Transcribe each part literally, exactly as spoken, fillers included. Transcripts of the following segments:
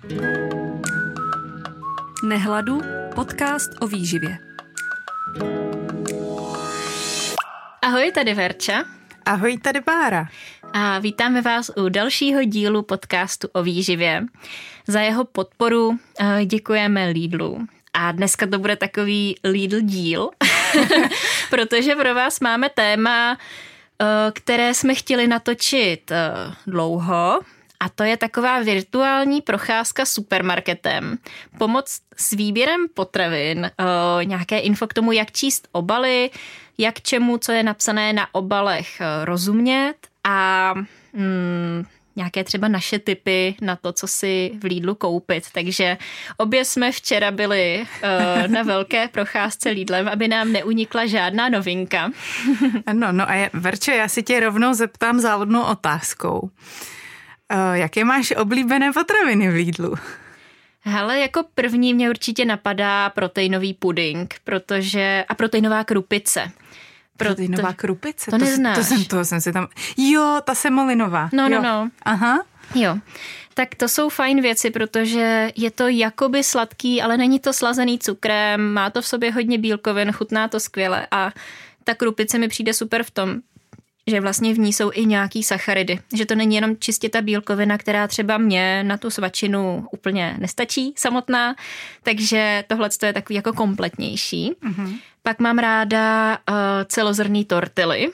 Nehladu, podcast o výživě. Ahoj, tady Verča. Ahoj, tady Bára. A vítáme vás u dalšího dílu podcastu o výživě. Za jeho podporu děkujeme Lidlu. A dneska to bude takový Lidl díl, protože pro vás máme téma, které jsme chtěli natočit dlouho, a to je taková virtuální procházka supermarketem. Pomoc s výběrem potravin, nějaké info k tomu, jak číst obaly, jak čemu, co je napsané na obalech, rozumět a mm, nějaké třeba naše tipy na to, co si v Lidlu koupit. Takže obě jsme včera byli uh, na velké procházce Lidlem, aby nám neunikla žádná novinka. Ano, no a já, Verčo, já si tě rovnou zeptám závodnou otázkou. Uh, jaké máš oblíbené potraviny v Lidlu? Hele, jako první mě určitě napadá proteinový puding, protože a proteinová krupice. Proteinová krupice? To, to neznáš. To jsem, toho jsem si tam... Jo, ta semolinová. No, jo. no, no. Aha. Jo. Tak to jsou fajn věci, protože je to jakoby sladký, ale není to slazený cukrem, má to v sobě hodně bílkovin, chutná to skvěle a ta krupice mi přijde super v tom, že vlastně v ní jsou i nějaký sacharidy. Že to není jenom čistě ta bílkovina, která třeba mě na tu svačinu úplně nestačí samotná, takže tohle je takový jako kompletnější. Mm-hmm. Pak mám ráda uh, celozrnný tortily.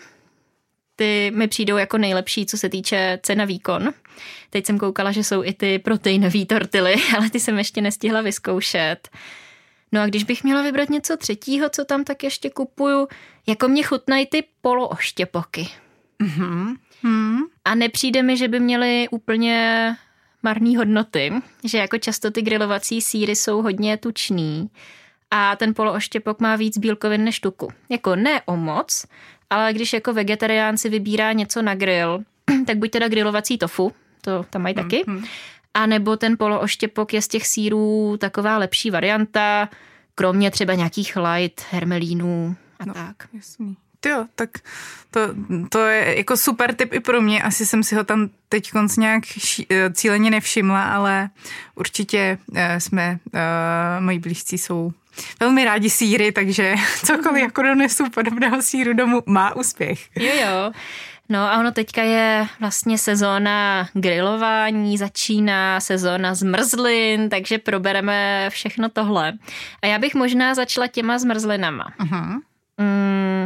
Ty mi přijdou jako nejlepší, co se týče cena výkon. Teď jsem koukala, že jsou i ty proteinové tortily, ale ty jsem ještě nestihla vyzkoušet. No a když bych měla vybrat něco třetího, co tam tak ještě kupuju, jako mě chutnají ty polooštěpoky. Mm-hmm. Mm. A nepřijde mi, že by měly úplně marný hodnoty, že jako často ty grilovací sýry jsou hodně tučný a ten polooštěpok má víc bílkovin než tuku. Jako ne o moc, ale když jako vegetarián si vybírá něco na grill, tak buď teda grilovací tofu, to tam mají taky, mm-hmm. a nebo ten polooštěpok je z těch sýrů taková lepší varianta, kromě třeba nějakých light, hermelínů a no, tak. Jasný. Jo, tak to, to je jako super tip i pro mě. Asi jsem si ho tam teď konc nějak ši, cíleně nevšimla, ale určitě jsme, uh, moji blízcí jsou velmi rádi sýry, takže cokoliv jako donesu podobného sýru domů má úspěch. Jo, jo. No a ono teďka je vlastně sezóna grilování, začíná sezóna zmrzlin, takže probereme všechno tohle. A já bych možná začala těma zmrzlinama. Uh-huh. Mm,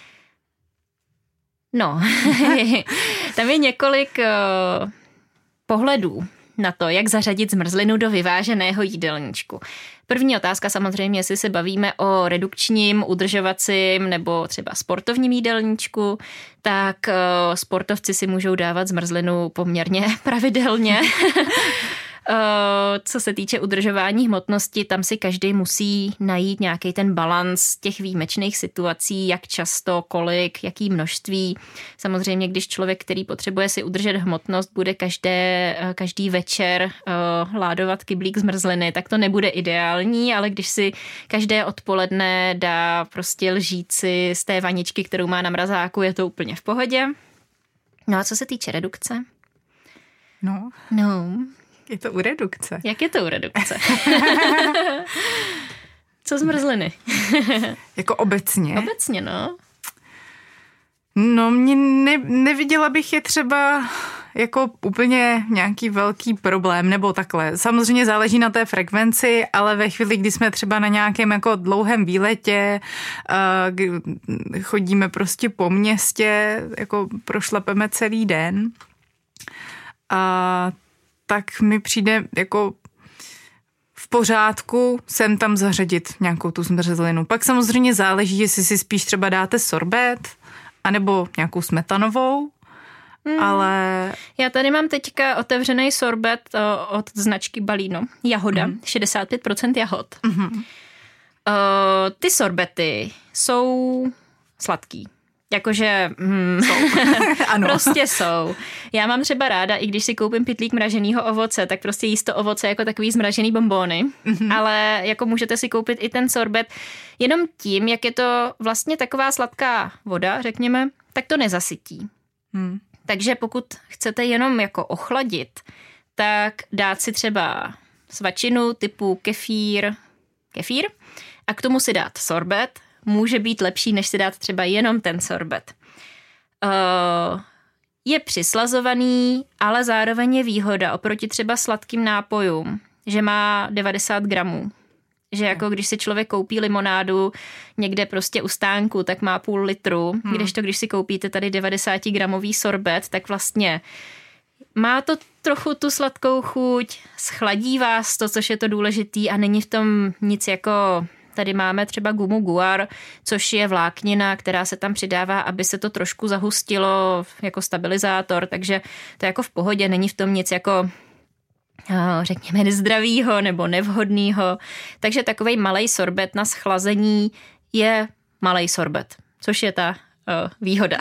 no, tam je několik uh, pohledů na to, jak zařadit zmrzlinu do vyváženého jídelníčku. První otázka samozřejmě, jestli se bavíme o redukčním, udržovacím nebo třeba sportovním jídelníčku, tak uh, sportovci si můžou dávat zmrzlinu poměrně pravidelně. Co se týče udržování hmotnosti, tam si každý musí najít nějaký ten balans těch výjimečných situací, jak často, kolik, jaký množství. Samozřejmě, když člověk, který potřebuje si udržet hmotnost, bude každé, každý večer uh, ládovat kyblík zmrzliny, tak to nebude ideální, ale když si každé odpoledne dá prostě lžíci z té vaničky, kterou má na mrazáku, je to úplně v pohodě. No a co se týče redukce? No. No... Je to u redukce. Jak je to u redukce? Co zmrzliny? Jako obecně? Obecně, no. No, mě ne, neviděla bych je třeba jako úplně nějaký velký problém, nebo takhle. Samozřejmě záleží na té frekvenci, ale ve chvíli, kdy jsme třeba na nějakém jako dlouhém výletě, chodíme prostě po městě, jako prošlapeme celý den, a tak mi přijde jako v pořádku sem tam zařadit nějakou tu zmrzlinu. Pak samozřejmě záleží, jestli si spíš třeba dáte sorbet, anebo nějakou smetanovou, mm. ale... Já tady mám teďka otevřený sorbet od značky Balino. Jahoda, mm. šedesát pět procent jahod. Mm-hmm. Uh, ty sorbety jsou sladký. Jakože hmm, ano. Prostě jsou. Já mám třeba ráda, i když si koupím pytlík mraženého ovoce, tak prostě jíst to ovoce jako takový zmražený bonbony, mm-hmm. ale jako můžete si koupit i ten sorbet jenom tím, jak je to vlastně taková sladká voda, řekněme, tak to nezasytí. Hmm. Takže pokud chcete jenom jako ochladit, tak dát si třeba svačinu typu kefír, kefír a k tomu si dát sorbet, může být lepší, než si dát třeba jenom ten sorbet. Uh, je přislazovaný, ale zároveň je výhoda oproti třeba sladkým nápojům, že má devadesát gramů. Že jako když si člověk koupí limonádu někde prostě u stánku, tak má půl litru, hmm. kdežto když si koupíte tady devadesátigramový sorbet, tak vlastně má to trochu tu sladkou chuť, schladí vás to, což je to důležitý a není v tom nic jako... Tady máme třeba gumu guar, což je vláknina, která se tam přidává, aby se to trošku zahustilo jako stabilizátor, takže to je jako v pohodě, není v tom nic jako řekněme nezdravýho nebo nevhodného. Takže takovej malej sorbet na schlazení je malej sorbet, což je ta uh, výhoda.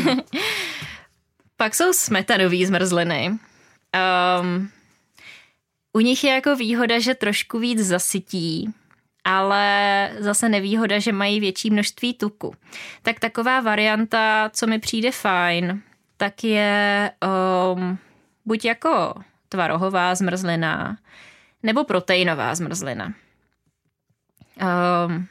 Pak jsou smetanový zmrzliny. Um, u nich je jako výhoda, že trošku víc zasytí, ale zase nevýhoda, že mají větší množství tuku. Tak taková varianta, co mi přijde fajn, tak je um, buď jako tvarohová zmrzlina nebo proteinová zmrzlina. Um,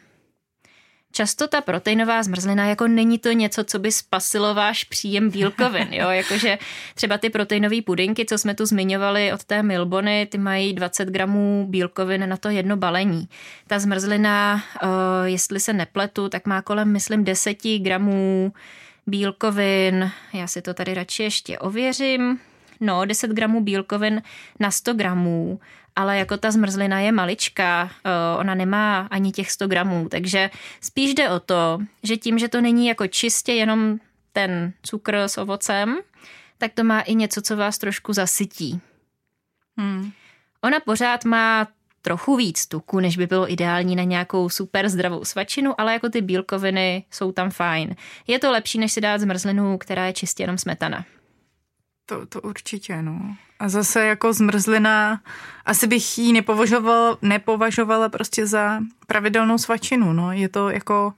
často ta proteinová zmrzlina jako není to něco, co by spasilo váš příjem bílkovin. Jo? Jakože třeba ty proteinové pudinky, co jsme tu zmiňovali od té Milbony, ty mají dvacet gramů bílkovin na to jedno balení. Ta zmrzlina, uh, jestli se nepletu, tak má kolem, myslím, deset gramů bílkovin. Já si to tady radši ještě ověřím. No, deset gramů bílkovin na sto gramů, ale jako ta zmrzlina je maličká, ona nemá ani těch sto gramů, takže spíš jde o to, že tím, že to není jako čistě jenom ten cukr s ovocem, tak to má i něco, co vás trošku zasytí. Hmm. Ona pořád má trochu víc tuku, než by bylo ideální na nějakou super zdravou svačinu, ale jako ty bílkoviny jsou tam fajn. Je to lepší, než si dát zmrzlinu, která je čistě jenom smetana. To, to určitě, no. A zase jako zmrzlina, asi bych ji nepovažovala, nepovažovala prostě za pravidelnou svačinu, no. Je to jako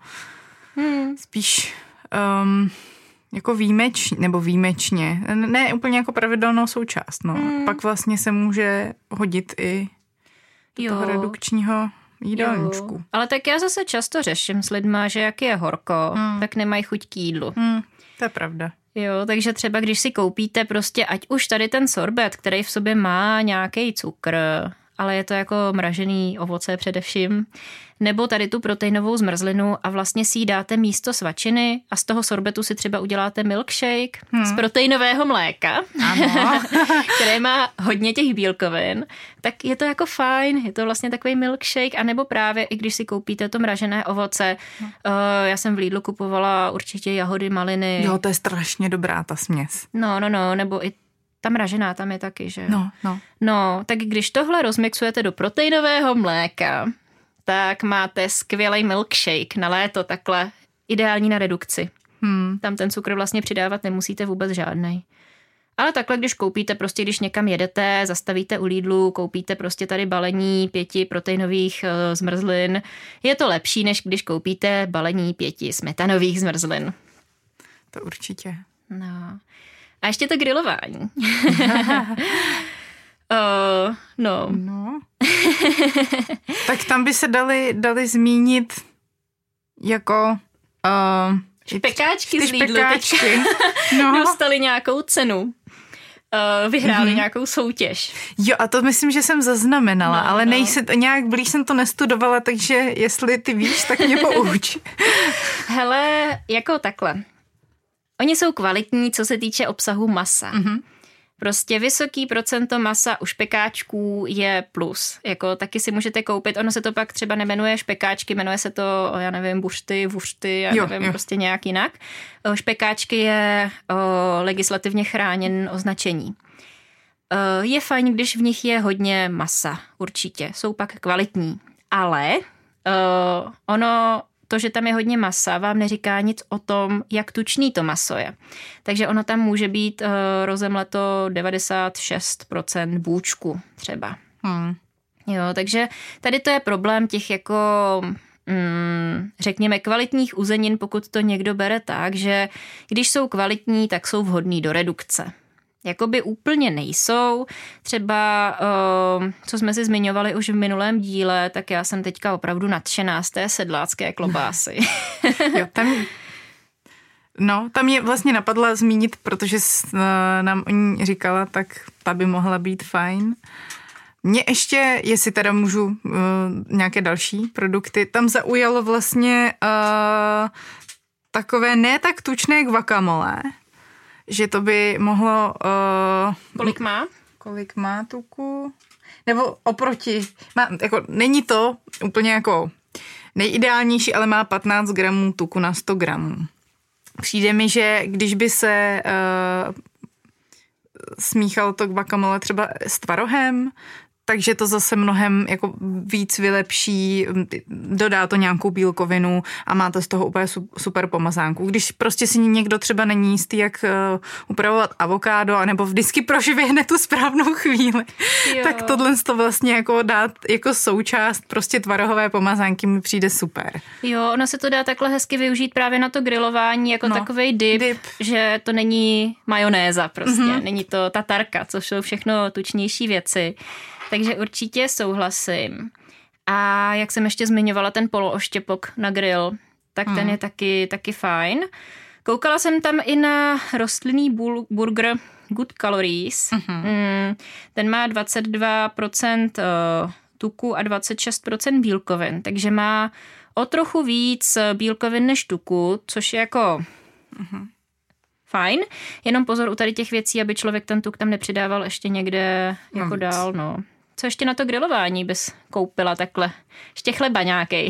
hmm. spíš um, jako výjimeč, nebo výjimečně, ne úplně jako pravidelnou součást, no. Hmm. Pak vlastně se může hodit i do jo. toho redukčního jídelníčku. Jo. Ale tak já zase často řeším s lidma, že jak je horko, hmm. tak nemají chuť k jídlu. Hmm. To je pravda. Jo, takže třeba když si koupíte prostě, ať už tady ten sorbet, který v sobě má nějaký cukr, ale je to jako mražený ovoce především, nebo tady tu proteinovou zmrzlinu a vlastně si ji dáte místo svačiny a z toho sorbetu si třeba uděláte milkshake hmm. z proteinového mléka, ano. které má hodně těch bílkovin, tak je to jako fajn, je to vlastně takový milkshake, anebo právě i když si koupíte to mražené ovoce, hmm. uh, já jsem v Lidlu kupovala určitě jahody, maliny. Jo, to je strašně dobrá ta směs. No, no, no, nebo i ta mražená tam je taky, že? No, no. No, tak když tohle rozmixujete do proteinového mléka, tak máte skvělý milkshake na léto, takhle ideální na redukci. Hmm. Tam ten cukr vlastně přidávat nemusíte vůbec žádnej. Ale takhle, když koupíte prostě, když někam jedete, zastavíte u Lidlu, koupíte prostě tady balení pěti proteinových uh, zmrzlin, je to lepší, než když koupíte balení pěti smetanových zmrzlin. To určitě. No. A ještě to grilování. uh, no. no. Tak tam by se dali, dali zmínit jako... Uh, špekáčky z Lidlu špekáčky. No. Dostali nějakou cenu. Uh, vyhráli mm-hmm. nějakou soutěž. Jo, a to myslím, že jsem zaznamenala, no, ale no. nejsem, nějak blíž jsem to nestudovala, takže jestli ty víš, tak mě pouč. Hele, jako takhle. Oni jsou kvalitní, co se týče obsahu masa. Mm-hmm. Prostě vysoký procento masa u špekáčků je plus. Jako taky si můžete koupit, ono se to pak třeba nemenuje špekáčky, jmenuje se to, já nevím, bušty, vušty, já jo, nevím, jo. prostě nějak jinak. Špekáčky je o, legislativně chráněn označení. O, je fajn, když v nich je hodně masa, určitě. Jsou pak kvalitní. Ale o, ono... To, že tam je hodně masa, vám neříká nic o tom, jak tučný to maso je. Takže ono tam může být uh, rozemleto devadesát šest procent bůčku třeba. Hmm. Jo, takže tady to je problém těch jako, mm, řekněme, kvalitních uzenin, pokud to někdo bere tak, že když jsou kvalitní, tak jsou vhodný do redukce. jakoby úplně nejsou. Třeba, uh, co jsme si zmiňovali už v minulém díle, tak já jsem teďka opravdu nadšená z té sedlácké klobásy. Jo, tam, no, tam je vlastně napadla zmínit, protože jsi uh, nám o ní říkala, tak ta by mohla být fajn. Mě ještě, jestli teda můžu uh, nějaké další produkty, tam zaujalo vlastně uh, takové ne tak tučné guacamole, že to by mohlo... Uh, kolik má? Kolik má tuku? Nebo oproti, má, jako, není to úplně jako nejideálnější, ale má patnáct gramů tuku na sto gramů. Přijde mi, že když by se uh, smíchalo to guacamole třeba s tvarohem, takže to zase mnohem jako víc vylepší, dodá to nějakou bílkovinu a máte z toho úplně super pomazánku. Když prostě si někdo třeba není jistý, jak upravovat avokádo, anebo vždycky proživěhne tu správnou chvíli, jo. Tak tohle to vlastně jako dát jako součást prostě tvarohové pomazánky mi přijde super. Jo, ono se to dá takhle hezky využít právě na to grilování jako no, takovej dip, dip, že to není majonéza prostě, mm-hmm. Není to tatarka, což jsou všechno tučnější věci. Takže určitě souhlasím. A jak jsem ještě zmiňovala ten polooštěpok na grill, tak mm. ten je taky, taky fajn. Koukala jsem tam i na rostlinný bul- burger Good Calories. Mm-hmm. Mm, ten má dvacet dva procent tuku a dvacet šest procent bílkovin, takže má o trochu víc bílkovin než tuku, což je jako... Mm-hmm. Fajn, jenom pozor u tady těch věcí, aby člověk ten tuk tam nepřidával ještě někde jako no dál, no. Co ještě na to grilování bys koupila takhle? Ještě chleba nějakej.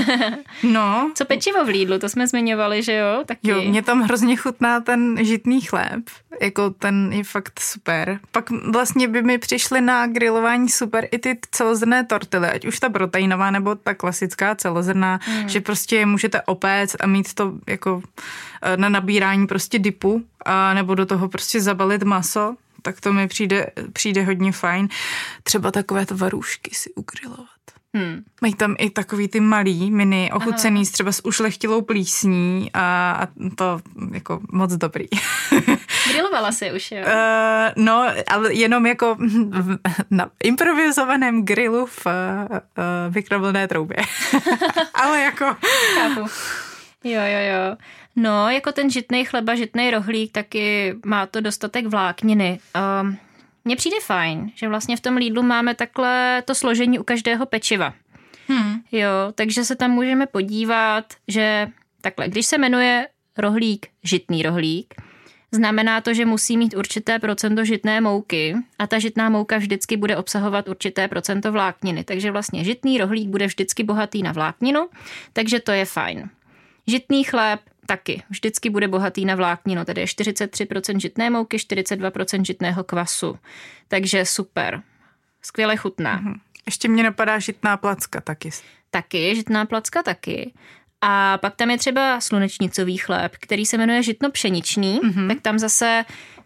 No. Co pečivo v Lidlu, to jsme zmiňovali, že jo? Taky. Jo, mě tam hrozně chutná ten žitný chléb, jako ten je fakt super. Pak vlastně by mi přišly na grilování super i ty celozrnné tortily, ať už ta proteinová nebo ta klasická celozrnná, hmm. že prostě je můžete opéct a mít to jako na nabírání prostě dipu a nebo do toho prostě zabalit maso. Tak to mi přijde, přijde hodně fajn. Třeba takové to varůžky si ugrilovat. Hmm. Mají tam i takový ty malý, mini, ochucený, Aha. třeba s ušlechtilou plísní a, a to jako moc dobrý. Grilovala si už, jo? Uh, no, ale jenom jako na improvizovaném grilu v uh, mikrovlnné troubě. Ale jako... Chápu. Jo, jo, jo. No, jako ten žitnej chleba, žitnej rohlík, taky má to dostatek vlákniny. Um, mně přijde fajn, že vlastně v tom Lidlu máme takhle to složení u každého pečiva. Hmm. Jo, takže se tam můžeme podívat, že takhle, když se jmenuje rohlík, žitný rohlík, znamená to, že musí mít určité procento žitné mouky a ta žitná mouka vždycky bude obsahovat určité procento vlákniny. Takže vlastně žitný rohlík bude vždycky bohatý na vlákninu, takže to je fajn. Žitný chléb taky vždycky bude bohatý na vlákninu, tedy je čtyřicet tři procent žitné mouky, čtyřicet dva procent žitného kvasu. Takže super. Skvěle chutná. Mm-hmm. Ještě mě napadá žitná placka taky. Taky, žitná placka taky. A pak tam je třeba slunečnicový chléb, který se jmenuje žitno pšeničný, mm-hmm. tak tam zase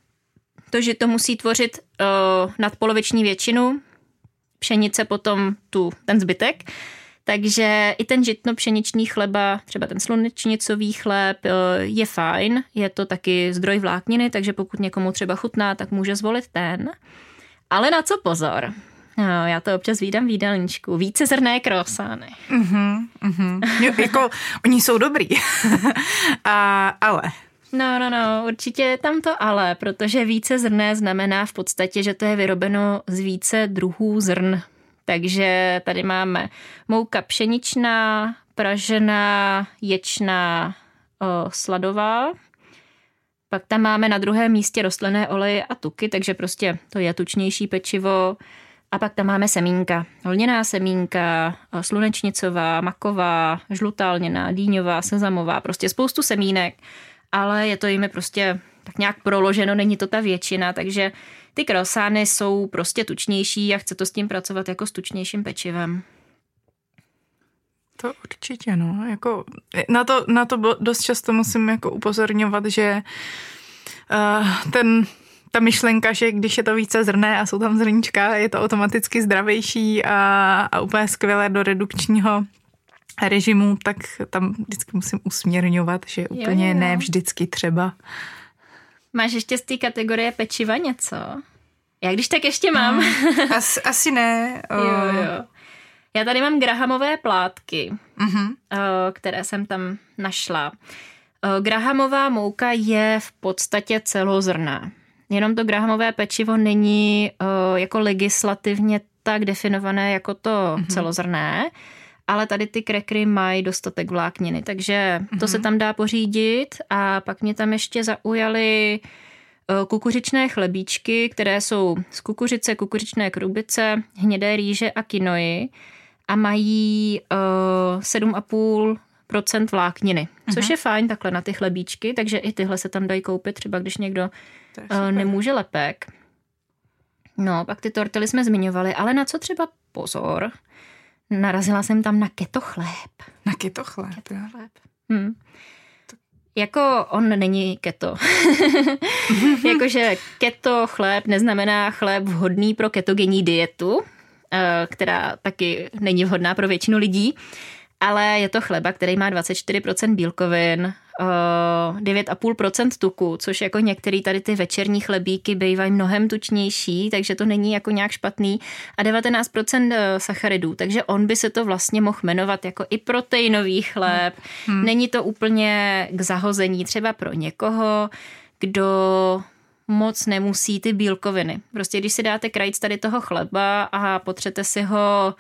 to žito musí tvořit uh, nadpoloviční většinu, pšenice potom tu, ten zbytek. Takže i ten žitno pšeničný chleba, třeba ten slunečnicový chléb je fajn, je to taky zdroj vlákniny, takže pokud někomu třeba chutná, tak může zvolit ten. Ale na co pozor? No, já to občas vídám v jídelníčku. Vícezrnné croissány. Mhm, mhm. Jo, jako, oni jsou dobrý. A, ale... No, no, no, určitě je tam to ale, protože vícezrnné znamená v podstatě, že to je vyrobeno z více druhů zrn. Takže tady máme mouka pšeničná, pražená, ječná, o, sladová. Pak tam máme na druhém místě rostlinné oleje a tuky, takže prostě to je tučnější pečivo. A pak tam máme semínka. Lněná semínka, slunečnicová, maková, žlutá lněná, dýňová, sezamová, prostě spoustu semínek. Ale je to jimi prostě tak nějak proloženo, není to ta většina, takže ty croissány jsou prostě tučnější a chce to s tím pracovat jako s tučnějším pečivem. To určitě, no. Jako, na, to, na to dost často musím jako upozorňovat, že uh, ten, ta myšlenka, že když je to více zrné a jsou tam zrníčka, je to automaticky zdravější a, a úplně skvělé do redukčního režimu, tak tam vždycky musím usměrňovat, že úplně jo, jo. ne vždycky třeba. Máš ještě z té kategorie pečiva něco? Já když tak ještě mám. Hmm. As, asi ne. Uh... jo, jo. Já tady mám grahamové plátky, uh-huh. uh, které jsem tam našla. Uh, grahamová mouka je v podstatě celozrnná. Jenom to grahamové pečivo není uh, jako legislativně tak definované jako to uh-huh. celozrnné, ale tady ty krekry mají dostatek vlákniny, takže to uh-huh. se tam dá pořídit. A pak mě tam ještě zaujaly kukuřičné chlebíčky, které jsou z kukuřice, kukuřičné krubice, hnědé rýže a kinoji a mají uh, sedm a půl procent vlákniny, uh-huh. což je fajn takhle na ty chlebíčky, takže i tyhle se tam dají koupit, třeba když někdo uh, nemůže lepek. No, pak ty tortily jsme zmiňovali, ale na co třeba pozor, narazila jsem tam na keto chléb. Na keto chléb, keto chléb. Hm. Jako on není keto. Jakože keto chléb neznamená chléb vhodný pro ketogenní dietu, která taky není vhodná pro většinu lidí, ale je to chleba, který má dvacet čtyři procent bílkovin, devět a půl procenta tuku, což jako některý tady ty večerní chlebíky bývají mnohem tučnější, takže to není jako nějak špatný, a devatenáct procent sacharidů, takže on by se to vlastně mohl jmenovat jako i proteinový chléb. Hmm. Není to úplně k zahození třeba pro někoho, kdo moc nemusí ty bílkoviny. Prostě když si dáte krajíc tady toho chleba a potřete si ho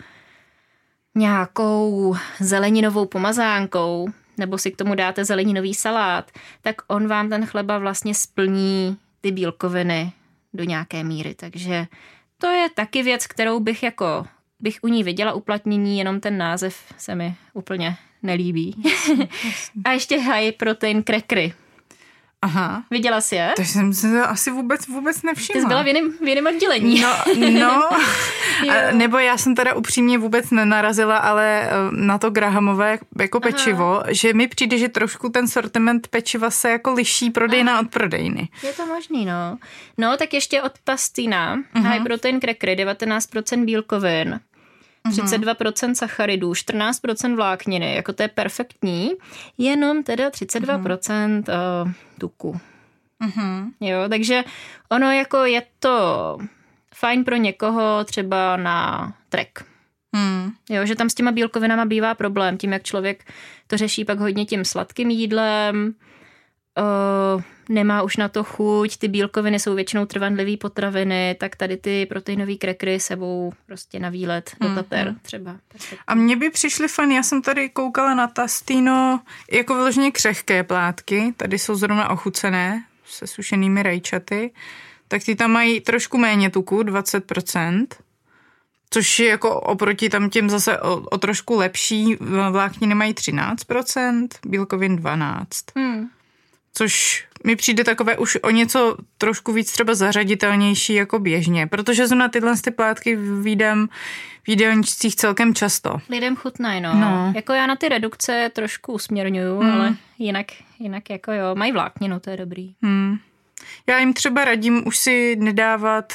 nějakou zeleninovou pomazánkou, nebo si k tomu dáte zeleninový salát, tak on vám ten chleba vlastně splní ty bílkoviny do nějaké míry. Takže to je taky věc, kterou bych jako, bych u ní viděla uplatnění, jenom ten název se mi úplně nelíbí. A ještě high protein krekry. Aha. Viděla jsi je? To jsem si to asi vůbec, vůbec nevšimla. Ty jsi byla v jiném, v jiném oddělení. No, no. A, nebo já jsem teda upřímně vůbec nenarazila, ale na to grahamové jako pečivo, aha. že mi přijde, že trošku ten sortiment pečiva se jako liší prodejna aha. od prodejny. Je to možný, no. No, tak ještě od Pastina. Uh-huh. High protein krekry, devatenáct procent bílkovin. třicet dva procent sacharidů, čtrnáct procent vlákniny, jako to je perfektní, jenom teda třicet dva procent uh-huh. uh, tuku. Uh-huh. Jo, takže ono jako je to fajn pro někoho třeba na trek. Hmm. Jo, že tam s těma bílkovinama bývá problém, tím jak člověk to řeší pak hodně tím sladkým jídlem, Uh, nemá už na to chuť, ty bílkoviny jsou většinou trvanlivý potraviny, tak tady ty proteinové krekry sebou prostě na výlet do Tater mm-hmm. třeba. A mně by přišly fajn, já jsem tady koukala na Tastino jako vyloženě křehké plátky, tady jsou zrovna ochucené se sušenými rajčaty, tak ty tam mají trošku méně tuku, dvacet procent, což je jako oproti tam těm zase o, o trošku lepší, vlákniny mají třináct procent, bílkovin dvanáct procent. Hmm. Což mi přijde takové už o něco trošku víc třeba zařaditelnější jako běžně, protože zrovna tyhle ty plátky vídám v jídelníčcích celkem často. Lidem chutnají, no. no. Jako já na ty redukce trošku usměrňuju, hmm. ale jinak, jinak jako jo, mají vlákninu, to je dobrý. Hmm. Já jim třeba radím už si nedávat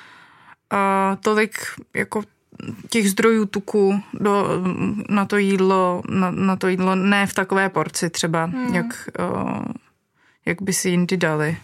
uh, tolik jako těch zdrojů tuku do, na to jídlo, na, na to jídlo, ne v takové porci třeba, hmm. jak... Uh, jak by si jindy dali.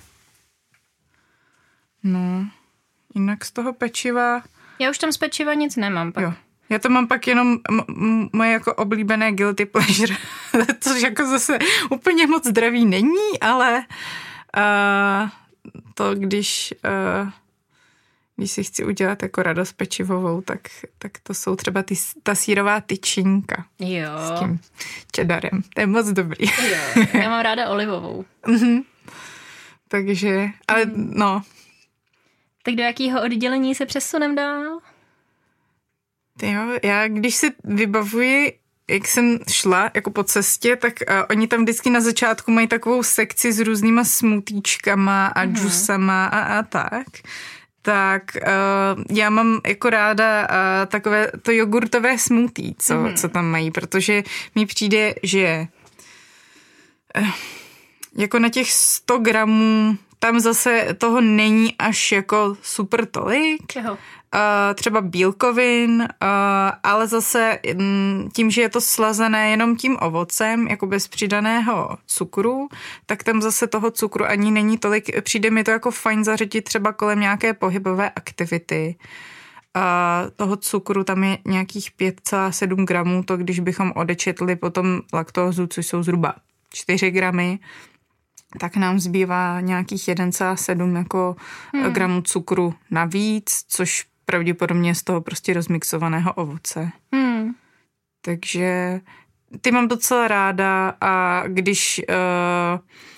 No, jinak z toho pečiva... Já už tam z pečiva nic nemám pak. Jo. Já to mám pak jenom m- m- moje jako oblíbené guilty pleasure, což jako zase úplně moc zdraví není, ale uh, to, když, uh, když si chci udělat jako radost pečivovou, tak, tak to jsou třeba ty, ta sýrová tyčinka. Jo. S tím cheddarem. To je moc dobrý. Jo, já mám ráda olivovou. Mm-hmm. Takže, ale no. Tak do jakého oddělení se přesunem dál? Jo, já když si vybavuji, jak jsem šla jako po cestě, tak uh, oni tam vždycky na začátku mají takovou sekci s různýma smutíčkama a mm-hmm. džusama a, a tak. Tak uh, já mám jako ráda uh, takové to jogurtové smoothie, co, mm-hmm. co tam mají, protože mi přijde, že uh, jako na těch sto gramů tam zase toho není až jako super tolik. Čeho? Uh, třeba bílkovin, uh, ale zase m, tím, že je to slazené jenom tím ovocem, jako bez přidaného cukru, tak tam zase toho cukru ani není tolik. Přijde mi to jako fajn zařadit třeba kolem nějaké pohybové aktivity. Uh, toho cukru tam je nějakých pět celá sedm gramů, to když bychom odečetli potom laktózu, což jsou zhruba čtyři gramy, tak nám zbývá nějakých jedna celá sedm jako hmm. gramů cukru navíc, což pravděpodobně z toho prostě rozmixovaného ovoce. Hmm. Takže ty mám docela ráda a když uh,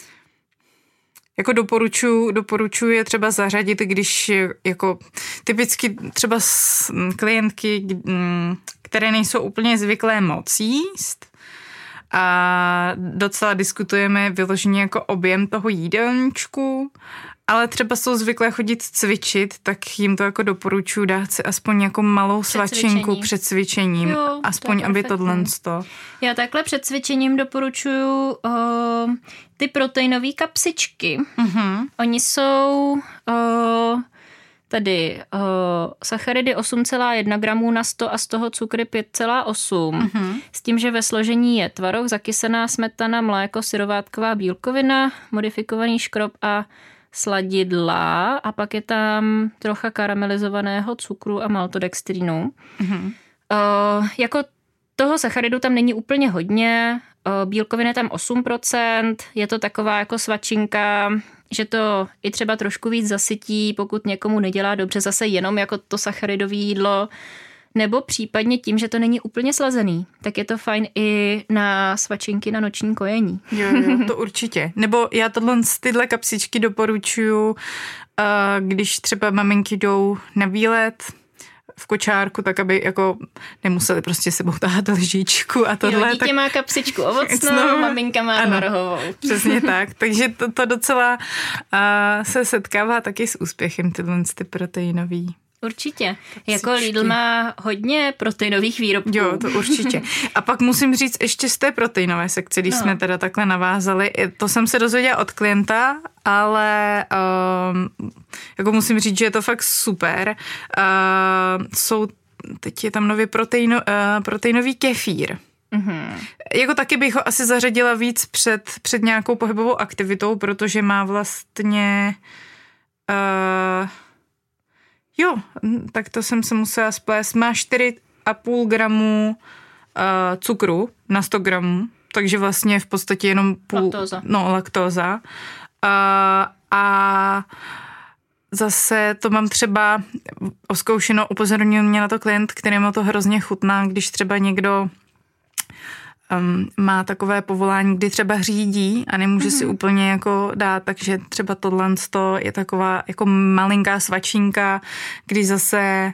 jako doporučuji, doporučuji je třeba zařadit, když jako typicky třeba klientky, které nejsou úplně zvyklé moc jíst, a docela diskutujeme vyloženě jako objem toho jídelníčku, ale třeba jsou zvyklé chodit cvičit, tak jim to jako doporučuji dát si aspoň jako malou před svačinku cvičení. před cvičením, jo, aspoň to aby tohle sto. Já takhle před cvičením doporučuji uh, ty proteinové kapsičky. Uh-huh. Oni jsou uh, tady uh, sacharidy osm celá jedna gramů na sto a z toho cukry pět celá osm. Uh-huh. S tím, že ve složení je tvaroh, zakysaná smetana, mléko, syrovátková bílkovina, modifikovaný škrob a sladidla a pak je tam trocha karamelizovaného cukru a maltodextrinu. Uh-huh. Uh, jako toho sacharidu tam není úplně hodně, uh, bílkoviny je tam osm procent, je to taková jako svačinka, že to i třeba trošku víc zasytí, pokud někomu nedělá dobře zase jenom jako to sacharidové jídlo, nebo případně tím, že to není úplně slazený, tak je to fajn i na svačinky na noční kojení. Jo, jo, to určitě. Nebo já tohle tyhle kapsičky doporučuju, když třeba maminky jdou na výlet v kočárku, tak aby jako nemuseli prostě sebou tahat lžičku a tohle. Jo, dítě tak... má kapsičku ovocnou, maminka má ano, tvarohovou. Přesně tak. Takže to, to docela uh, se setkává taky s úspěchem tyhle ty proteinový. Určitě. Kapsičky. Jako Lidl má hodně proteinových výrobků. Jo, to určitě. A pak musím říct ještě z té proteinové sekce, když no. jsme teda takhle navázali, to jsem se dozvěděla od klienta, ale um, jako musím říct, že je to fakt super. Uh, jsou, teď je tam nový proteino, uh, proteinový kefír. Mm-hmm. Jako taky bych ho asi zařadila víc před, před nějakou pohybovou aktivitou, protože má vlastně... Uh, Jo, tak to jsem se musela splést. Má čtyři a půl gramu uh, cukru na sto gramů, takže vlastně v podstatě jenom půl... Laktóza. No, laktóza. Uh, a zase to mám třeba oskoušeno, upozornil mě na to klient, kterému to hrozně chutná, když třeba někdo um, má takové povolání, kdy třeba řídí a nemůže mm-hmm. si úplně jako dát, takže třeba tohle je taková jako malinká svačinka, kdy zase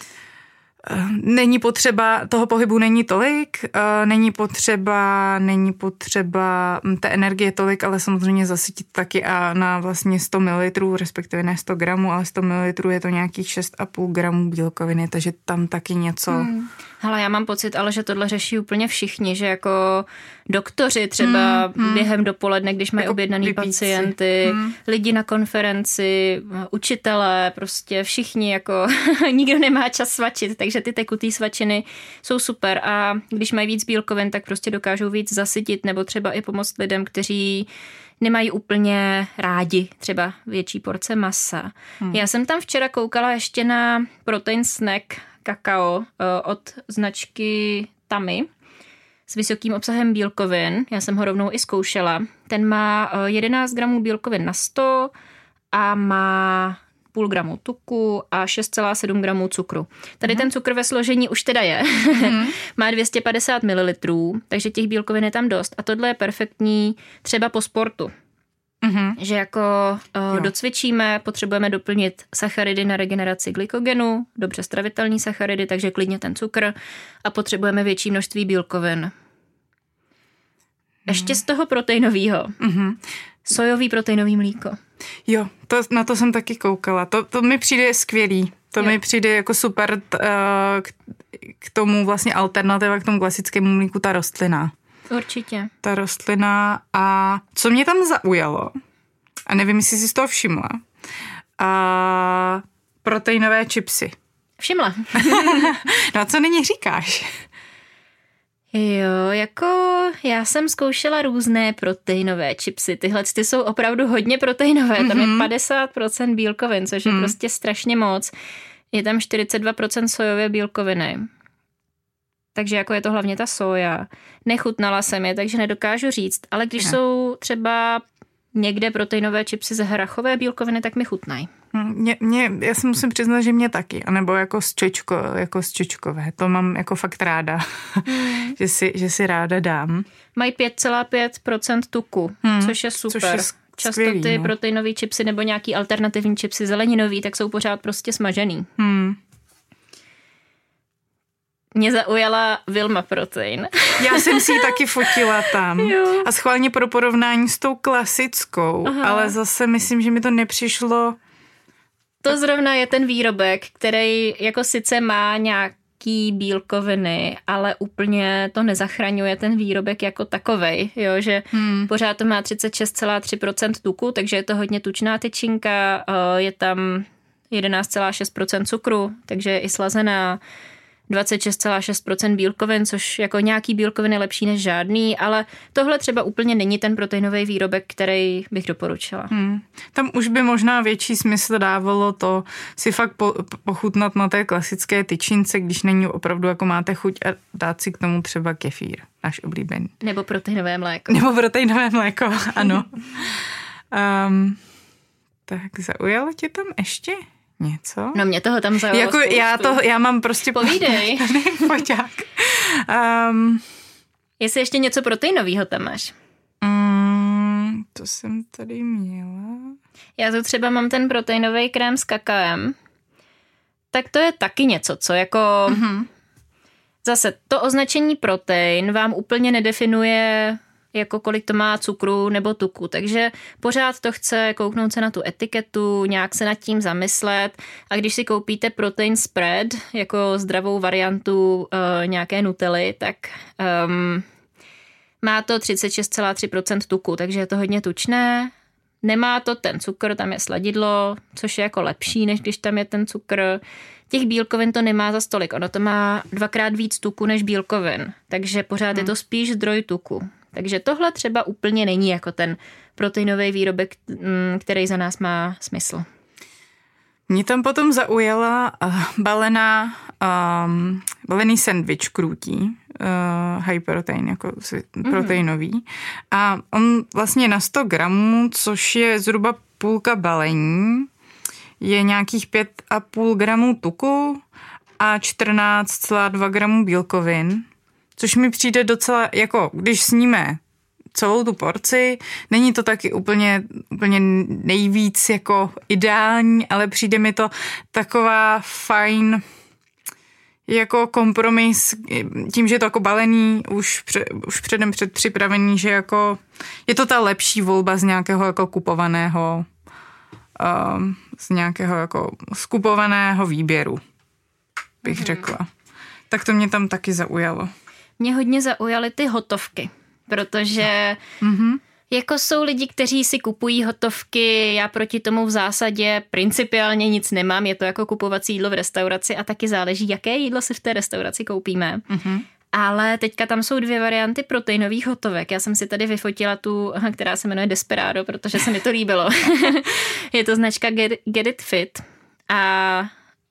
uh, není potřeba, toho pohybu není tolik, uh, není potřeba, není potřeba té energie tolik, ale samozřejmě zasytit taky a na vlastně sto mililitrů, respektive ne sto gramů, ale sto mililitrů je to nějakých šest a půl gramů bílkoviny, takže tam taky něco... Hmm. Hele, já mám pocit, ale že tohle řeší úplně všichni, že jako doktoři třeba hmm, hmm. během dopoledne, když mají jako objednaný vypíci. pacienty, hmm. lidi na konferenci, učitelé, prostě všichni, jako nikdo nemá čas svačit, takže ty tekutý svačiny jsou super a když mají víc bílkovin, tak prostě dokážou víc zasytit nebo třeba i pomoct lidem, kteří nemají úplně rádi třeba větší porce masa. Hmm. Já jsem tam včera koukala ještě na protein snack kakao od značky Tami s vysokým obsahem bílkovin. Já jsem ho rovnou i zkoušela. Ten má jedenáct gramů bílkovin na sto a má půl gramu tuku a šest celá sedm gramů cukru. Tady mm. ten cukr ve složení už teda je. Mm. Má dvě stě padesát mililitrů, takže těch bílkovin je tam dost. A tohle je perfektní třeba po sportu. Mm-hmm. Že jako uh, docvičíme, potřebujeme doplnit sacharidy na regeneraci glykogenu, dobře stravitelný sacharidy, takže klidně ten cukr a potřebujeme větší množství bílkovin. Mm. Ještě z toho proteinového. Mm-hmm. Sojový proteinový mlíko. Jo, to, na to jsem taky koukala. To, to mi přijde skvělý. To jo. mi přijde jako super t, uh, k, k tomu vlastně alternativa k tomu klasickému mlíku, ta rostlina. Určitě. Ta rostlina a co mě tam zaujalo, a nevím, jestli jsi z toho všimla, a proteinové chipsy. Všimla. No a co nyní říkáš? Jo, jako já jsem zkoušela různé proteinové chipsy. Tyhle ty jsou opravdu hodně proteinové. Mm-hmm. Tam je padesát procent bílkovin, což je mm. prostě strašně moc. Je tam čtyřicet dva procent sojové bílkoviny. Takže jako je to hlavně ta soja. Nechutnala jsem je, takže nedokážu říct. Ale když ne. jsou třeba někde proteinové chipsy z hrachové bílkoviny, tak mi chutnají. Mě, mě, já si musím přiznat, že mě taky. A nebo jako z, čočko, jako z čočkové. To mám jako fakt ráda. Hmm. že, si, že si ráda dám. Mají pět celá pět procent tuku, hmm. což je super. Což je často skvělý, ty no. proteinové chipsy nebo nějaký alternativní chipsy zeleninový, tak jsou pořád prostě smažený. Hmm. Mě zaujala Vilma Protein. Já jsem si ji taky fotila tam. Jo. A schválně pro porovnání s tou klasickou, aha. ale zase myslím, že mi to nepřišlo. To zrovna je ten výrobek, který jako sice má nějaký bílkoviny, ale úplně to nezachraňuje ten výrobek jako takovej, jo, že hmm. pořád to má třicet šest celá tři procenta tuku, takže je to hodně tučná tyčinka, je tam jedenáct celá šest procenta cukru, takže je i slazená, dvacet šest celá šest procenta bílkovin, což jako nějaký bílkovin je lepší než žádný, ale tohle třeba úplně není ten proteinový výrobek, který bych doporučila. Hmm. Tam už by možná větší smysl dávalo to si fakt po, pochutnat na té klasické tyčince, když není opravdu jako máte chuť a dát si k tomu třeba kefír, náš oblíbený. Nebo proteinové mléko. Nebo proteinové mléko, ano. um, tak zaujalo tě tam ještě něco? No mě toho tam zaujalo jako já, to, já mám prostě... Povídej. Poťák. Um, Jestli ještě něco proteinového tam máš? Um, to jsem tady měla. Já tu třeba mám ten proteinový krém s kakaem. Tak to je taky něco, co jako... Mm-hmm. Zase to označení protein vám úplně nedefinuje... jako kolik to má cukru nebo tuku, takže pořád to chce kouknout se na tu etiketu, nějak se nad tím zamyslet a když si koupíte protein spread jako zdravou variantu uh, nějaké Nutelly, tak um, má to třicet šest celá tři procenta tuku, takže je to hodně tučné, nemá to ten cukr, tam je sladidlo, což je jako lepší, než když tam je ten cukr. Těch bílkovin to nemá za stolik, ono to má dvakrát víc tuku než bílkovin, takže pořád hmm. je to spíš zdroj tuku. Takže tohle třeba úplně není jako ten proteinový výrobek, který za nás má smysl. Mě tam potom zaujala uh, balená, um, balený sendvič krůtí, uh, high protein, jako mm-hmm. proteinový. A on vlastně na sto gramů, což je zhruba půlka balení, je nějakých pět a půl gramů tuku a čtrnáct celá dva gramů bílkovin. Což mi přijde docela, jako když sníme celou tu porci, není to taky úplně, úplně nejvíc jako ideální, ale přijde mi to taková fajn jako kompromis, tím, že je to jako balený, už, pře, už předem předpřipravený, že jako je to ta lepší volba z nějakého jako kupovaného, um, z nějakého jako skupovaného výběru, bych mm. řekla. Tak to mě tam taky zaujalo. Mě hodně zaujaly ty hotovky, protože mm-hmm. jako jsou lidi, kteří si kupují hotovky, já proti tomu v zásadě principiálně nic nemám, je to jako kupovací jídlo v restauraci a taky záleží, jaké jídlo si v té restauraci koupíme. Mm-hmm. Ale teďka tam jsou dvě varianty proteinových hotovek. Já jsem si tady vyfotila tu, která se jmenuje Desperado, protože se mi to líbilo. Je to značka Get, Get It Fit a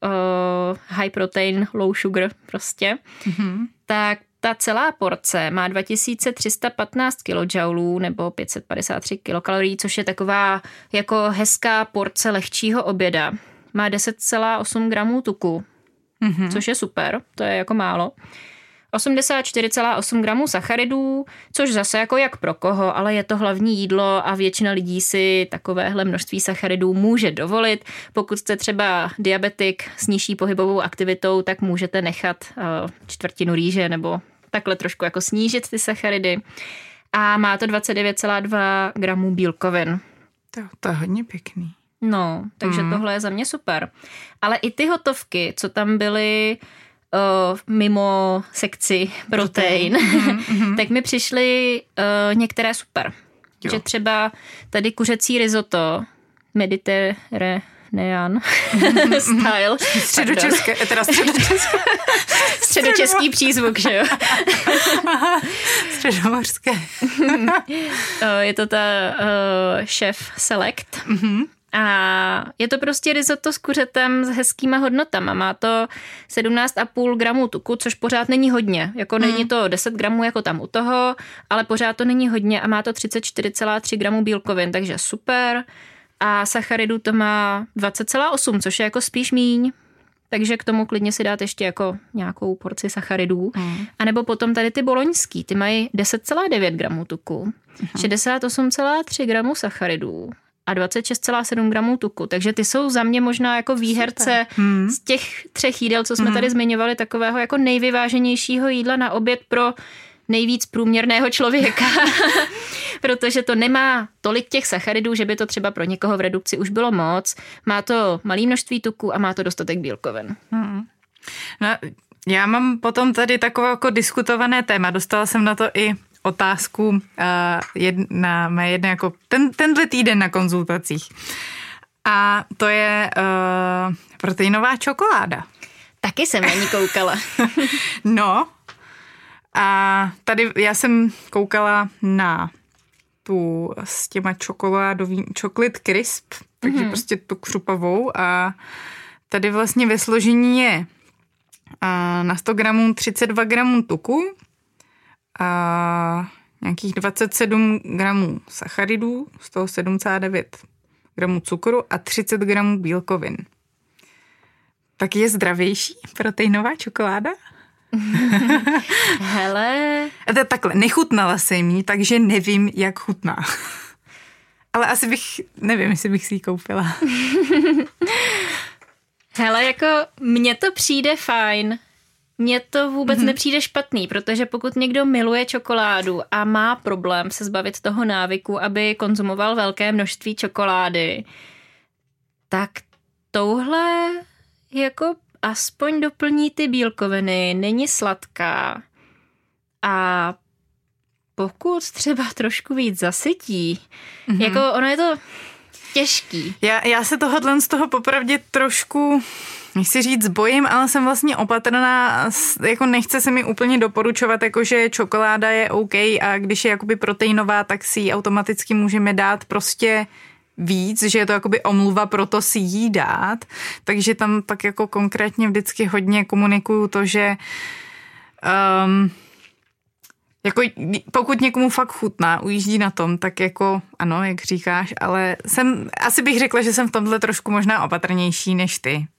uh, high protein, low sugar prostě. Mm-hmm. Tak ta celá porce má dva tisíce tři sta patnáct kilojoulů nebo pět set padesát tři kilokalorií, což je taková jako hezká porce lehčího oběda. Má deset celá osm gramů tuku, mm-hmm. což je super, to je jako málo. osmdesát čtyři celá osm gramů sacharidů, což zase jako jak pro koho, ale je to hlavní jídlo a většina lidí si takovéhle množství sacharidů může dovolit. Pokud jste třeba diabetik s nižší pohybovou aktivitou, tak můžete nechat uh, čtvrtinu rýže nebo takhle trošku jako snížit ty sacharidy. A má to dvacet devět celá dva gramů bílkovin. To, to je hodně pěkný. No, takže mm. tohle je za mě super. Ale i ty hotovky, co tam byly Uh, mimo sekci protein, mm-hmm. tak mi přišly uh, některé super. Jo. Že třeba tady kuřecí risotto, mediterranean style. Středočeské, teda středočeské. Středočeský přízvuk, že jo? Středomořské. Je to ta uh, Chef Select. Mm-hmm. A je to prostě risotto s kuřetem s hezkýma hodnotama. Má to sedmnáct celá pět gramů tuku, což pořád není hodně. Jako není to deset gramů jako tam u toho, ale pořád to není hodně a má to třicet čtyři celá tři gramů bílkovin, takže super. A sacharidů to má dvacet celá osm, což je jako spíš míň. Takže k tomu klidně si dát ještě jako nějakou porci sacharidů. Mm. A nebo potom tady ty boloňský, ty mají deset celá devět gramů tuku, mm. šedesát osm celá tři gramů sacharidů a dvacet šest celá sedm gramů tuku. Takže ty jsou za mě možná jako výherce mm. z těch třech jídel, co jsme mm. tady zmiňovali, takového jako nejvyváženějšího jídla na oběd pro nejvíc průměrného člověka. Protože to nemá tolik těch sacharidů, že by to třeba pro někoho v redukci už bylo moc. Má to malé množství tuku a má to dostatek bílkovin. Hmm. No, já mám potom tady takové jako diskutované téma. Dostala jsem na to i otázku uh, jedna, mé jedné jako ten, tenhle týden na konzultacích. A to je uh, proteinová čokoláda. Taky jsem na ní koukala. No, a tady já jsem koukala na tu s těma čokoládovým chocolate crisp, takže mm-hmm. prostě tu křupavou a tady vlastně ve složení je a na sto gramů třicet dva gramů tuku a nějakých dvacet sedm gramů sacharidů, z toho sedm celá devět gramů cukru a třicet gramů bílkovin. Tak je zdravější proteinová čokoláda? Hele. A to je takhle, nechutnala jsem jí, takže nevím, jak chutná. Ale asi bych, nevím, jestli bych si ji koupila. Hele, jako mně to přijde fajn. Mně to vůbec mm-hmm. nepřijde špatný, protože pokud někdo miluje čokoládu a má problém se zbavit toho návyku, aby konzumoval velké množství čokolády, tak touhle jako aspoň doplní ty bílkoviny, není sladká a pokud třeba trošku víc zasytí, mm-hmm. jako ono je to těžký. Já, já se tohohle z toho popravdě trošku, nechci říct bojím, ale jsem vlastně opatrná, jako nechce se mi úplně doporučovat, jakože čokoláda je OK a když je jakoby proteinová, tak si ji automaticky můžeme dát prostě víc, že je to jakoby omluva pro to si jí dát, takže tam tak jako konkrétně vždycky hodně komunikuju to, že um, jako pokud někomu fakt chutná, ujíždí na tom, tak jako ano, jak říkáš, ale jsem, asi bych řekla, že jsem v tomhle trošku možná opatrnější než ty.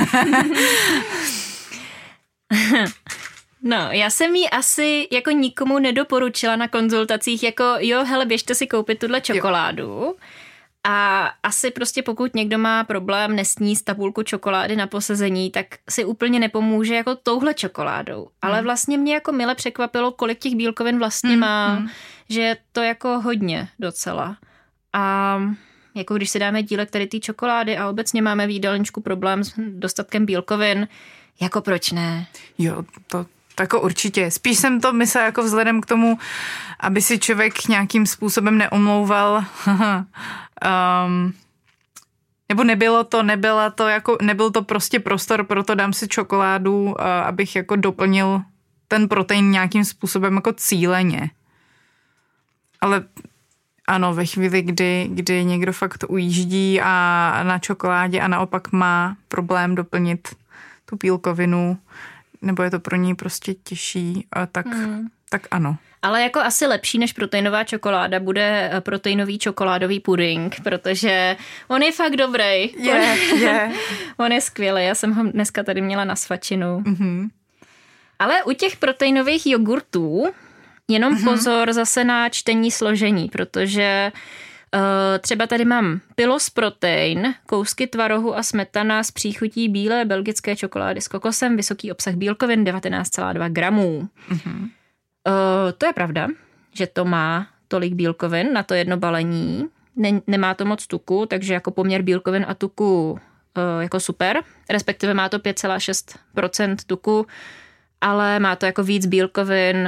No, já jsem jí asi jako nikomu nedoporučila na konzultacích, jako jo, hele, běžte si koupit tuhle čokoládu. Jo. A asi prostě pokud někdo má problém nesníst tabulku čokolády na posezení, tak si úplně nepomůže jako touhle čokoládou. Ale mm. vlastně mě jako mile překvapilo, kolik těch bílkovin vlastně mm. má, mm. že je to jako hodně docela. A jako když si dáme dílek tady té čokolády a obecně máme v jídelníčku problém s dostatkem bílkovin, jako proč ne? Jo, to jako určitě. Spíš jsem to myslela jako vzhledem k tomu, aby si člověk nějakým způsobem neomlouval um, nebo nebylo to, nebyla to jako, nebyl to prostě prostor, proto dám si čokoládu, uh, abych jako doplnil ten protein nějakým způsobem jako cíleně. Ale ano, ve chvíli, kdy, kdy někdo fakt ujíždí a na čokoládě a naopak má problém doplnit tu bílkovinu, nebo je to pro ní prostě těžší, tak, hmm. tak ano. Ale jako asi lepší než proteinová čokoláda bude proteinový čokoládový puding, protože on je fakt dobrý. Je, je. On je skvělý, já jsem ho dneska tady měla na svačinu. Mm-hmm. Ale u těch proteinových jogurtů jenom mm-hmm. pozor zase na čtení složení, protože Uh, třeba tady mám Pilos Protein, kousky tvarohu a smetana s příchutí bílé belgické čokolády s kokosem, vysoký obsah bílkovin devatenáct celá dva gramů. Mm-hmm. Uh, to je pravda, že to má tolik bílkovin na to jedno balení. Ne, nemá to moc tuku, takže jako poměr bílkovin a tuku uh, jako super. Respektive má to pět celá šest procenta tuku, ale má to jako víc bílkovin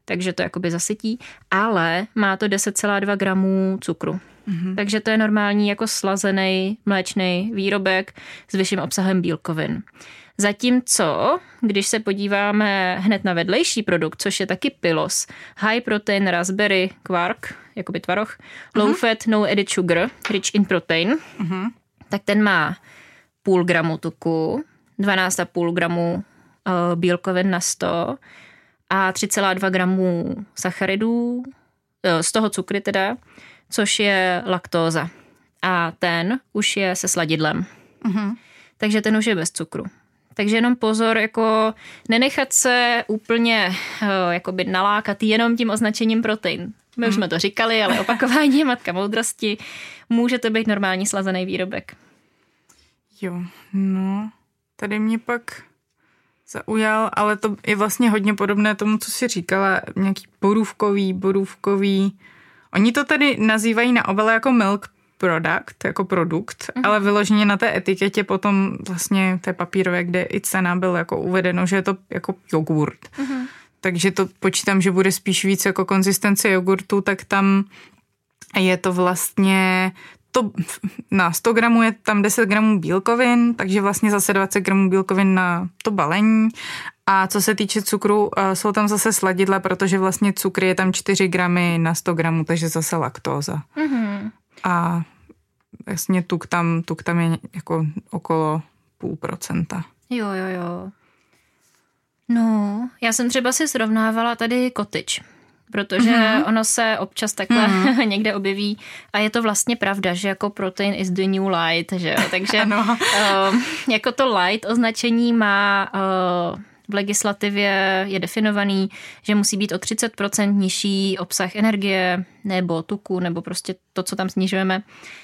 takže to jakoby zasytí, ale má to deset celá dva gramů cukru. Mm-hmm. Takže to je normální jako slazený mléčný výrobek s vyšším obsahem bílkovin. Zatímco, když se podíváme hned na vedlejší produkt, což je taky Pilos, high protein raspberry quark, jakoby tvaroh, mm-hmm. low fat, no added sugar, rich in protein, mm-hmm. tak ten má půl gramu tuku, dvanáct celá pět gramu uh, bílkovin na sto a tři celá dva gramu sacharidů, uh, z toho cukry teda, což je laktóza. A ten už je se sladidlem. Mm-hmm. Takže ten už je bez cukru. Takže jenom pozor, jako nenechat se úplně uh, jakoby nalákat jenom tím označením protein. My mm. už jsme to říkali, ale opakování je matka moudrosti. Může to být normální slazený výrobek. Jo, no, tady mě pak zaujal, ale to je vlastně hodně podobné tomu, co jsi říkala, nějaký borůvkový, borůvkový. Oni to tady nazývají na obale jako milk product, jako produkt, uh-huh. ale vyloženě na té etiketě potom vlastně té papírové, kde i cena byl jako uvedeno, že je to jako jogurt. Uh-huh. Takže to počítám, že bude spíš víc jako konzistence jogurtu, tak tam je to vlastně to na sto gramů je tam deset gramů bílkovin, takže vlastně zase dvacet gramů bílkovin na to balení. A co se týče cukru, jsou tam zase sladidla, protože vlastně cukr je tam čtyři gramy na sto gramů, takže zase laktóza. Mm-hmm. A vlastně tuk tam, tuk tam je jako okolo půl procenta. Jo, jo, jo. No, já jsem třeba si srovnávala tady kotyč, protože mm-hmm. ono se občas takhle mm-hmm. někde objeví a je to vlastně pravda, že jako protein is the new light, že jo, takže uh, jako to light označení má uh, v legislativě je definovaný, že musí být o třicet procent nižší obsah energie nebo tuku, nebo prostě to, co tam snižujeme,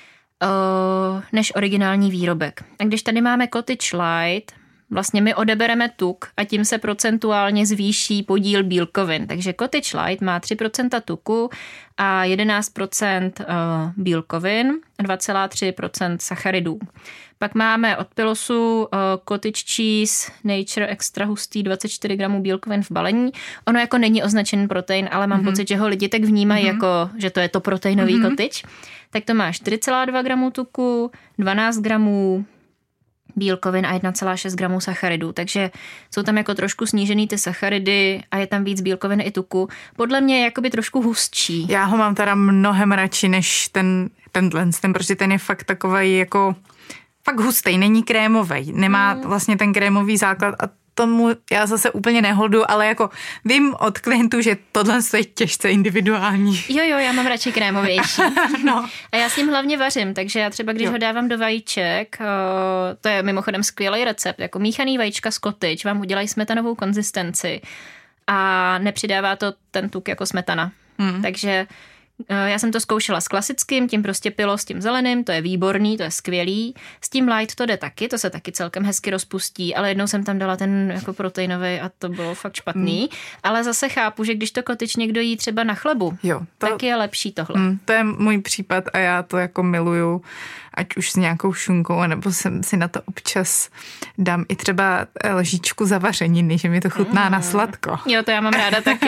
uh, než originální výrobek. A když tady máme Cottage Light, vlastně my odebereme tuk a tím se procentuálně zvýší podíl bílkovin. Takže Cottage Light má tři procenta tuku a jedenáct procent bílkovin a dva celá tři procenta sacharidů. Pak máme od Pilosu uh, cottage cheese, nature extra hustý, dvacet čtyři gramů bílkovin v balení. Ono jako není označený protein, ale mám mm-hmm. pocit, že ho lidi tak vnímají, mm-hmm. jako, že to je to proteinový mm-hmm. cottage. Tak to má čtyři celá dva gramů tuku, dvanáct gramů bílkovin a jedna celá šest gramů sacharidů. Takže jsou tam jako trošku snížený ty sacharidy a je tam víc bílkovin i tuku. Podle mě je jakoby trošku hustší. Já ho mám teda mnohem radši než ten, tenhle, ten, protože ten je fakt takovej jako fakt hustý, není krémovej, nemá hmm. vlastně ten krémový základ a tomu já zase úplně neholdu, ale jako vím od klientů, že tohle je těžce individuální. Jo, jo, já mám radši krémovější. No. A já s ním hlavně vařím, takže já třeba, když jo. ho dávám do vajíček, to je mimochodem skvělý recept, jako míchaný vajíčka z cottage, vám udělají smetanovou konzistenci a nepřidává to ten tuk jako smetana. Hmm. Takže já jsem to zkoušela s klasickým, tím prostě Pilo s tím zeleným, to je výborný, to je skvělý. S tím light to jde taky, to se taky celkem hezky rozpustí, ale jednou jsem tam dala ten jako proteinový a to bylo fakt špatný. Mm. Ale zase chápu, že když to kotyč někdo jí třeba na chlebu, jo, to, tak je lepší tohle. Mm, to je můj případ a já to jako miluju, ať už s nějakou šunkou, nebo jsem si na to občas dám i třeba lžičku zavařeniny, že mi to chutná mm. na sladko. Jo, to já mám ráda taky.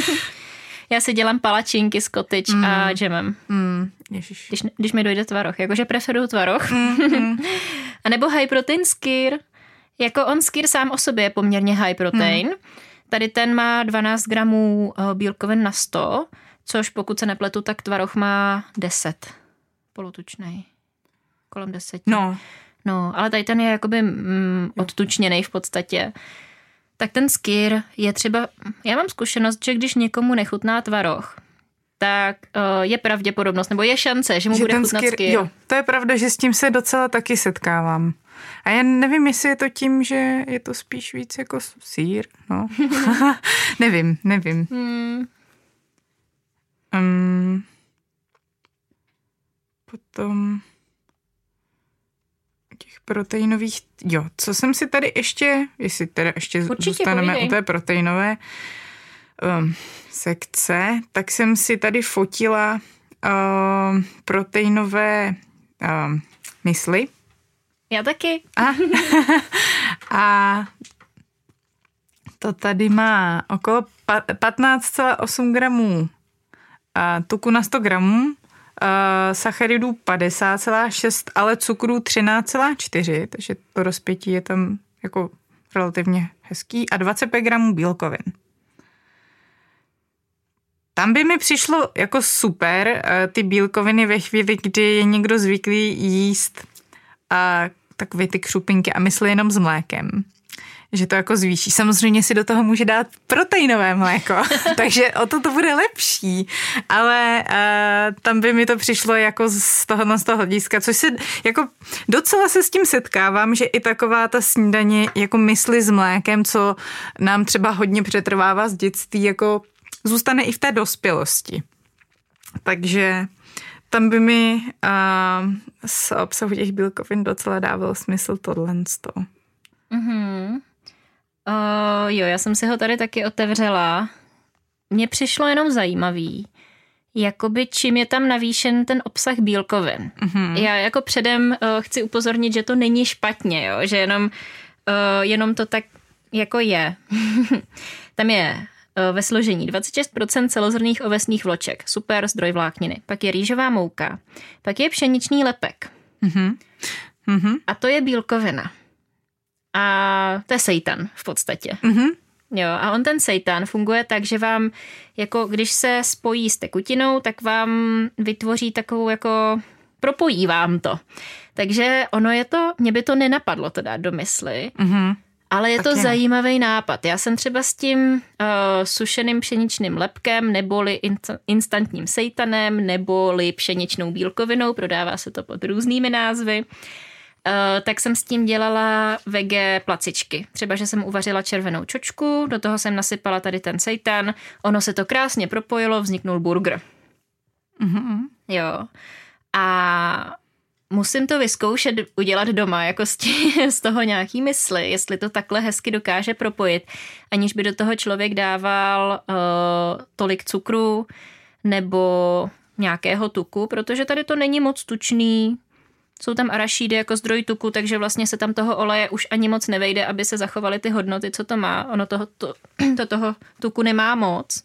Já si dělám palačinky s cottage mm. a džemem. Mm. Když, když mi dojde tvaroh. Jakože preferuju tvaroh. Mm. A nebo high protein skyr. Jako on skyr sám o sobě je poměrně high protein. Mm. Tady ten má dvanáct gramů bílkovin na sto, což pokud se nepletu, tak tvaroh má deset. Polotučnej. Kolem deset. No. No, ale tady ten je jakoby mm, odtučněnej v podstatě. Tak ten skyr je třeba, já mám zkušenost, že když někomu nechutná tvaroh, tak uh, je pravděpodobnost, nebo je šance, že mu že bude chutnat skyr. skyr. Jo, to je pravda, že s tím se docela taky setkávám. A já nevím, jestli je to tím, že je to spíš víc jako sýr, no. nevím, nevím. Hmm. Um, potom těch proteinových, jo, co jsem si tady ještě, jestli teda ještě Určitě zůstaneme povídej. U té proteinové um, sekce, tak jsem si tady fotila um, proteinové um, mysli. Já taky. A, a to tady má okolo patnáct celá osm gramů a tuku na sto gramů, a sacharidů padesát celá šest, ale cukru třináct celá čtyři, takže to rozpětí je tam jako relativně hezký a dvacet pět gramů bílkovin. Tam by mi přišlo jako super ty bílkoviny ve chvíli, kdy je někdo zvyklý jíst a takové ty křupinky a myslí jenom s mlékem. Že to jako zvýší. Samozřejmě si do toho může dát proteinové mléko, takže o to to bude lepší. Ale uh, tam by mi to přišlo jako z toho, z toho hlediska, což se jako docela se s tím setkávám, že i taková ta snídaně jako mysli s mlékem, co nám třeba hodně přetrvává z dětství, jako zůstane i v té dospělosti. Takže tam by mi uh, z obsahu těch bílkovin docela dával smysl tohle. Mhm. Uh, jo, já jsem si ho tady taky otevřela. Mně přišlo jenom zajímavý, jakoby čím je tam navýšen ten obsah bílkovin. Mm-hmm. Já jako předem uh, chci upozornit, že to není špatně, jo? Že jenom, uh, jenom to tak jako je. Tam je uh, ve složení dvacet šest procent celozrnných ovesných vloček, super zdroj vlákniny. Pak je rýžová mouka, pak je pšeničný lepek. Mm-hmm. Mm-hmm. A to je bílkovina. A to je seitan v podstatě. Mm-hmm. Jo, a on ten seitan funguje tak, že vám, jako když se spojí s tekutinou, tak vám vytvoří takovou jako, propojí vám to. Takže ono je to, mě by to nenapadlo to dát do mysli, mm-hmm. ale je tak to je. Zajímavý nápad. Já jsem třeba s tím uh, sušeným pšeničným lepkem, neboli in- instantním seitanem, neboli pšeničnou bílkovinou, prodává se to pod různými názvy, Uh, tak jsem s tím dělala vege placičky. Třeba, že jsem uvařila červenou čočku, do toho jsem nasypala tady ten seitan, ono se to krásně propojilo, vzniknul burger. Mm-hmm. Jo. A musím to vyzkoušet udělat doma, jako z, tí, z toho nějaký mysli, jestli to takhle hezky dokáže propojit, aniž by do toho člověk dával uh, tolik cukru nebo nějakého tuku, protože tady to není moc tučný. Jsou tam arašídy jako zdroj tuku, takže vlastně se tam toho oleje už ani moc nevejde, aby se zachovaly ty hodnoty, co to má. Ono toho, to, to toho tuku nemá moc.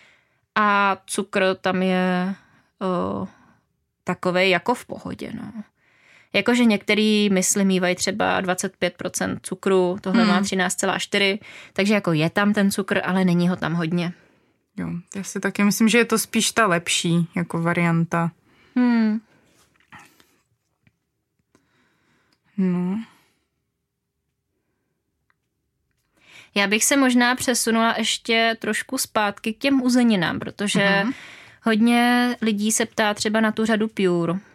A cukr tam je o, takovej jako v pohodě. No. Jakože některý mysli mývají třeba dvacet pět procent cukru, tohle hmm. má třináct celá čtyři, takže jako je tam ten cukr, ale není ho tam hodně. Jo, já si taky myslím, že je to spíš ta lepší jako varianta. Hmm. No. Já bych se možná přesunula ještě trošku zpátky k těm uzeninám, protože uh-huh. hodně lidí se ptá třeba na tu řadu Pure. Um,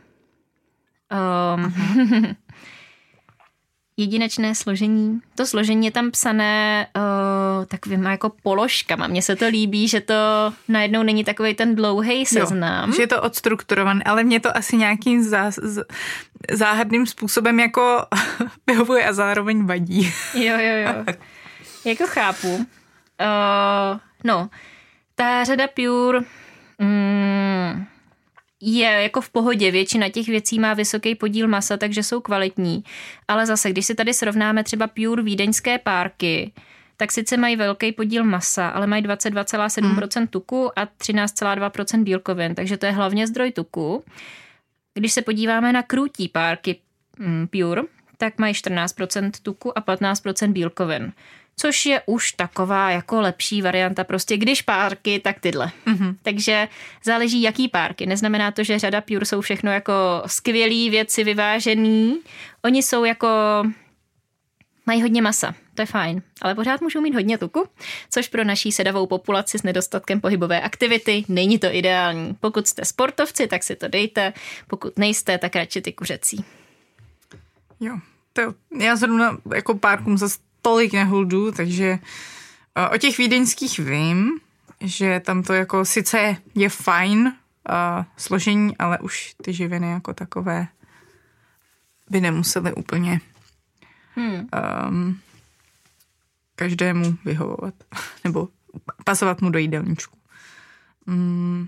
uh-huh. jedinečné složení. To složení je tam psané uh, takovýma jako položkama. Mně se to líbí, že to najednou není takovej ten dlouhej seznam. Jo, že je to odstrukturované, ale mě to asi nějakým zá, z, záhadným způsobem jako vyhovuje a zároveň vadí. Jo, jo, jo. Jako chápu. Uh, no, ta řada Pure mm, je jako v pohodě. Většina těch věcí má vysoký podíl masa, takže jsou kvalitní. Ale zase, když si tady srovnáme třeba Pure vídeňské párky, tak sice mají velký podíl masa, ale mají dvacet dva celá sedm procent tuku a třináct celá dva procenta bílkovin, takže to je hlavně zdroj tuku. Když se podíváme na krůtí párky mm, Pure, tak mají čtrnáct procent tuku a patnáct procent bílkovin. Což je už taková jako lepší varianta. Prostě když párky, tak tyhle. Mm-hmm. Takže záleží, jaký párky. Neznamená to, že řada Pure jsou všechno jako skvělý věci, vyvážený. Oni jsou jako... mají hodně masa. To je fajn. Ale pořád můžou mít hodně tuku, což pro naší sedavou populaci s nedostatkem pohybové aktivity není to ideální. Pokud jste sportovci, tak si to dejte. Pokud nejste, tak radši ty kuřecí. Jo, to já zrovna jako párkům zase tolik nehuldu, takže o těch vídeňských vím, že tam to jako sice je fajn uh, složení, ale už ty živiny jako takové by nemusely úplně hmm. um, každému vyhovovat nebo pasovat mu do jídelníčku. Mm.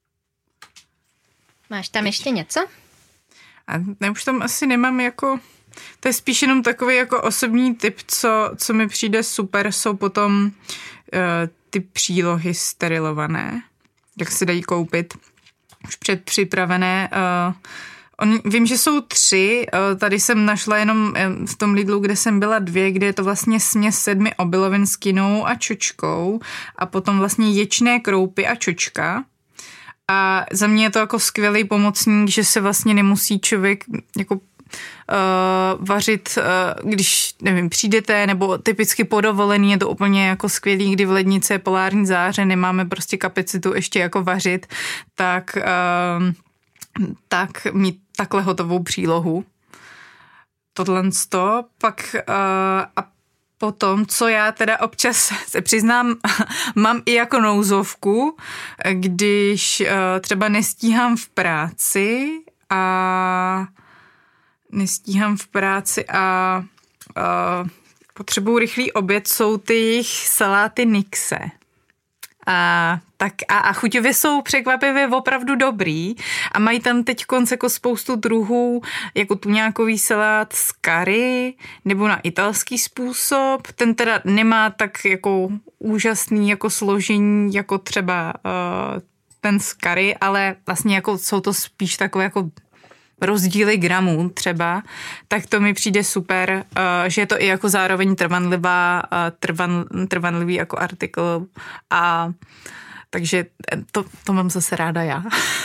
Máš tam ještě něco? A ne, už tam asi nemám jako To je spíš jenom takový jako osobní tip, co, co mi přijde super, jsou potom uh, ty přílohy sterilované, jak se dají koupit, už předpřipravené. Uh, on, vím, že jsou tři, uh, tady jsem našla jenom v tom Lidlu, kde jsem byla dvě, kde je to vlastně směs sedmi obilovin s kinou a čočkou a potom vlastně ječné kroupy a čočka. A za mě je to jako skvělý pomocník, že se vlastně nemusí člověk jako Uh, vařit, uh, když, nevím, přijdete, nebo typicky po dovolení je to úplně jako skvělý, kdy v lednici je polární záře, nemáme prostě kapacitu ještě jako vařit, tak, uh, tak mít takhle hotovou přílohu. Tohle to, pak uh, a potom, co já teda občas se přiznám, mám i jako nouzovku, když uh, třeba nestíhám v práci a nestíhám v práci a uh, potřebuju rychlý oběd, jsou ty jejich saláty Nixe. A, tak, a, a chuťově jsou překvapivě opravdu dobrý a mají tam teď konc jako spoustu druhů, jako tuňákový salát z curry nebo na italský způsob. Ten teda nemá tak jako úžasný jako složení jako třeba uh, ten z curry, ale vlastně jako jsou to spíš takové jako rozdíly gramů třeba, tak to mi přijde super, že je to i jako zároveň trvanlivá, trvan, trvanlivý jako artikl a takže to, to mám zase ráda já.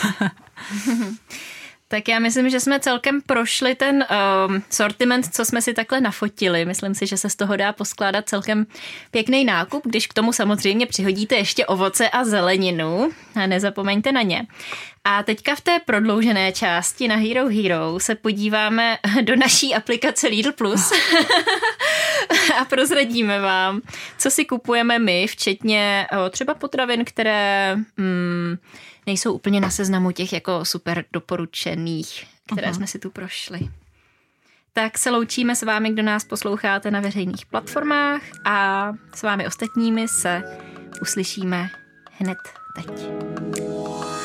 Tak já myslím, že jsme celkem prošli ten um, sortiment, co jsme si takhle nafotili. Myslím si, že se z toho dá poskládat celkem pěkný nákup, když k tomu samozřejmě přihodíte ještě ovoce a zeleninu a nezapomeňte na ně. A teďka v té prodloužené části na Hero Hero se podíváme do naší aplikace Lidl Plus a prozradíme vám, co si kupujeme my, včetně o, třeba potravin, které mm, nejsou úplně na seznamu těch jako super doporučených, které uh-huh. jsme si tu prošli. Tak se loučíme s vámi, kdo nás posloucháte na veřejných platformách a s vámi ostatními se uslyšíme hned teď.